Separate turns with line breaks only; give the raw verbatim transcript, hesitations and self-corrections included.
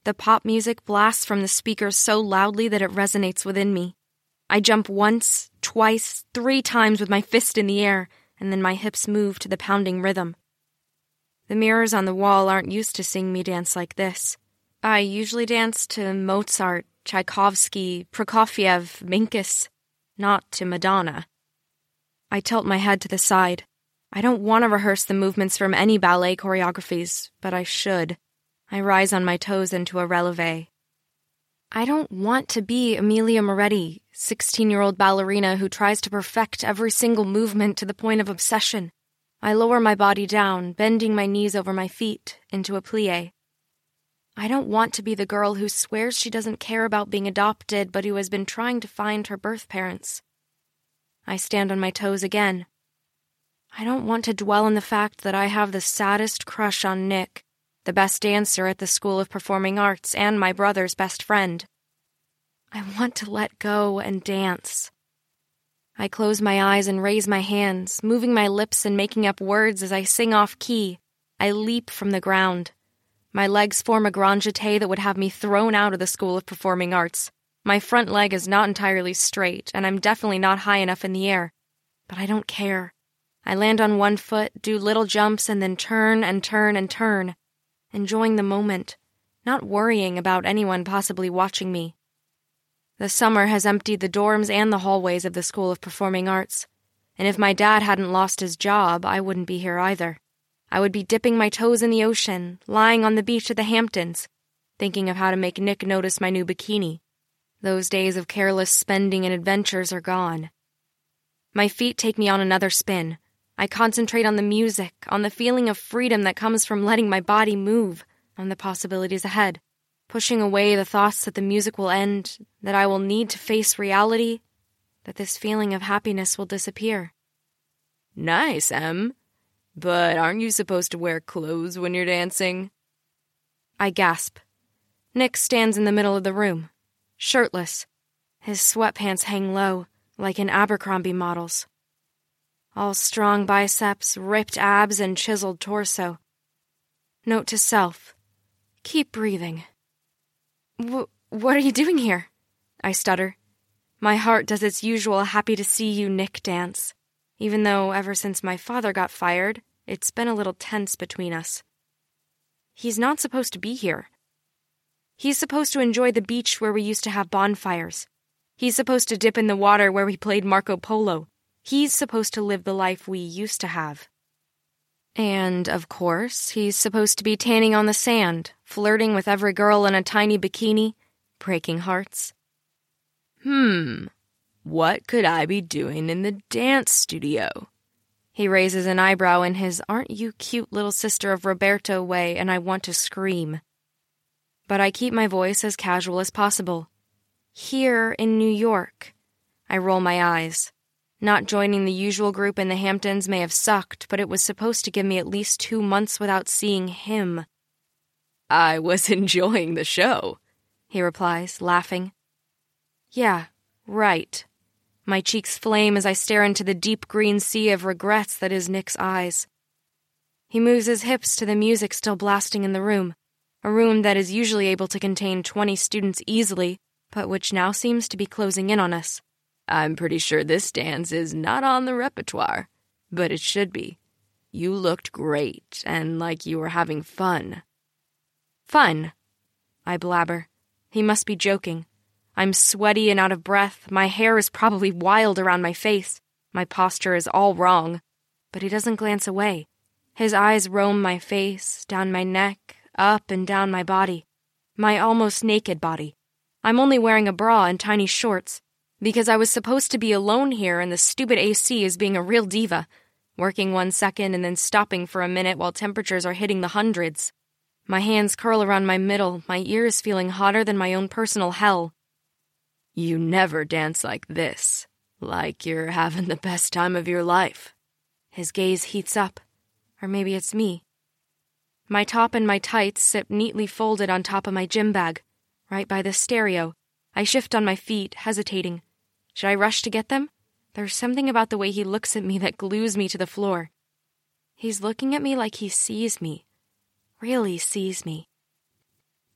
The pop music blasts from the speakers so loudly that it resonates within me. I jump once, twice, three times with my fist in the air, and then my hips move to the pounding rhythm. The mirrors on the wall aren't used to seeing me dance like this. I usually dance to Mozart, Tchaikovsky, Prokofiev, Minkus, not to Madonna. I tilt my head to the side. I don't want to rehearse the movements from any ballet choreographies, but I should. I rise on my toes into a releve. I don't want to be Amelia Moretti, sixteen-year-old ballerina who tries to perfect every single movement to the point of obsession. I lower my body down, bending my knees over my feet, into a plie. I don't want to be the girl who swears she doesn't care about being adopted, but who has been trying to find her birth parents. I stand on my toes again. I don't want to dwell on the fact that I have the saddest crush on Nick, the best dancer at the School of Performing Arts and my brother's best friend. I want to let go and dance. I close my eyes and raise my hands, moving my lips and making up words as I sing off key. I leap from the ground. My legs form a grand jeté that would have me thrown out of the School of Performing Arts. My front leg is not entirely straight, and I'm definitely not high enough in the air. But I don't care. I land on one foot, do little jumps, and then turn and turn and turn, enjoying the moment, not worrying about anyone possibly watching me. The summer has emptied the dorms and the hallways of the School of Performing Arts, and if my dad hadn't lost his job, I wouldn't be here either. I would be dipping my toes in the ocean, lying on the beach at the Hamptons, thinking of how to make Nick notice my new bikini. Those days of careless spending and adventures are gone. My feet take me on another spin. I concentrate on the music, on the feeling of freedom that comes from letting my body move, on the possibilities ahead, pushing away the thoughts that the music will end, that I will need to face reality, that this feeling of happiness will disappear.
Nice, Em. But aren't you supposed to wear clothes when you're dancing?
I gasp. Nick stands in the middle of the room, shirtless. His sweatpants hang low, like an Abercrombie model's. All strong biceps, ripped abs, and chiseled torso. Note to self. Keep breathing. W- what are you doing here? I stutter. My heart does its usual happy to see you, Nick dance, even though ever since my father got fired, it's been a little tense between us. He's not supposed to be here. He's supposed to enjoy the beach where we used to have bonfires. He's supposed to dip in the water where we played Marco Polo. He's supposed to live the life we used to have. And, of course, he's supposed to be tanning on the sand, flirting with every girl in a tiny bikini, breaking hearts.
Hmm, what could I be doing in the dance studio?
He raises an eyebrow in his aren't you cute little sister of Roberto way, and I want to scream. But I keep my voice as casual as possible. Here in New York. I roll my eyes. Not joining the usual group in the Hamptons may have sucked, but it was supposed to give me at least two months without seeing him.
I was enjoying the show,
he replies, laughing. Yeah, right. My cheeks flame as I stare into the deep green sea of regrets that is Nick's eyes. He moves his hips to the music still blasting in the room, a room that is usually able to contain twenty students easily, but which now seems to be closing in on us.
I'm pretty sure this dance is not on the repertoire, but it should be. You looked great, and like you were having fun.
Fun? I blabber. He must be joking. I'm sweaty and out of breath. My hair is probably wild around my face. My posture is all wrong. But he doesn't glance away. His eyes roam my face, down my neck, up and down my body. My almost naked body. I'm only wearing a bra and tiny shorts, because I was supposed to be alone here and the stupid A C is being a real diva, working one second and then stopping for a minute while temperatures are hitting the hundreds. My hands curl around my middle, my ears feeling hotter than my own personal hell.
You never dance like this, like you're having the best time of your life.
His gaze heats up, or maybe it's me. My top and my tights sit neatly folded on top of my gym bag, right by the stereo. I shift on my feet, hesitating. Should I rush to get them? There's something about the way he looks at me that glues me to the floor. He's looking at me like he sees me. Really sees me.